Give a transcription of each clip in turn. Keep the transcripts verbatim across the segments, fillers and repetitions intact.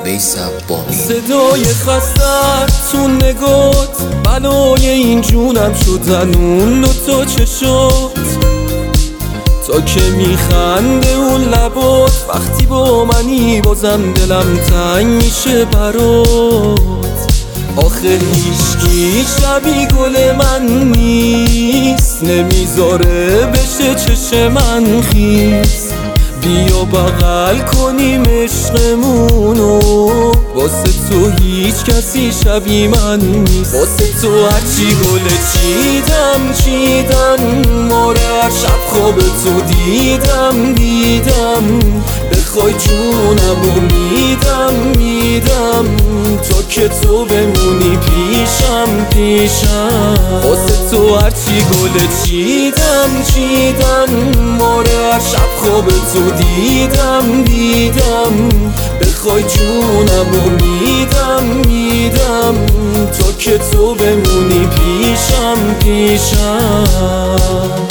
صدای خستت تو نگات بلای این جونم شدن اون دوتا چشات، تا که میخنده اون لبات وقتی با منی بازم دلم تنگ میشه برات. آخه هیچکی شبیه گل من نیست، نمیذاره بشه چشم من خیس. بیا بغل کنیم عشقمونو، واسه تو هیچ کسی شبیه من نیست. واسه تو هرچی گل چیدم چیدم، ماره هر شب خواب تو دیدم دیدم. بخوای جونمو میدم میدم، تا که تو بمونی پیشم پیشم. واسه تو هرچی گل چیدم چیدم، ماره هر شب خواب تو دیدم دیدم. بخوای جونمو میدم میدم، تا که تو بمونی پیشم پیشم.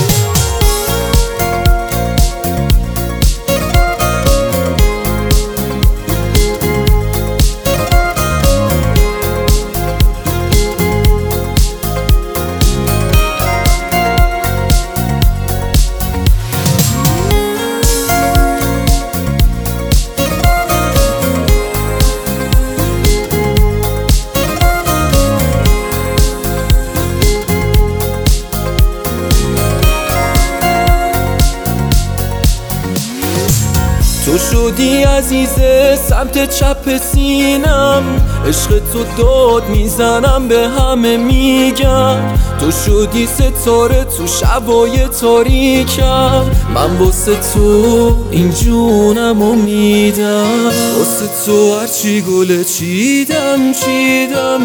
تو شدی عزیزه سمت چپ سینم، عشق تو داد میزنم به همه میگم. تو شدی ستاره تو شبای تاریکم، من واسه تو این جونمو میدم. واسه تو هرچی گل چیدم چیدم،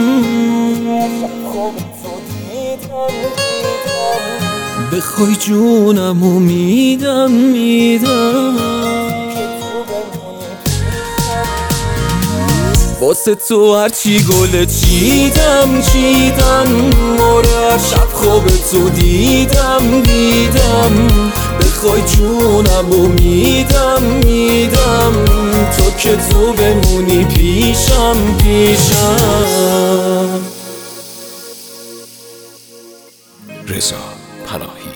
بخوای جونمو میدم میدم. واسه تو هرچی گل چیدم چیدم، ماره هر شب خواب تو دیدم دیدم. بخوای جونمو میدم میدم، تا که تو بمونی پیشم پیشم. رضا پناهی.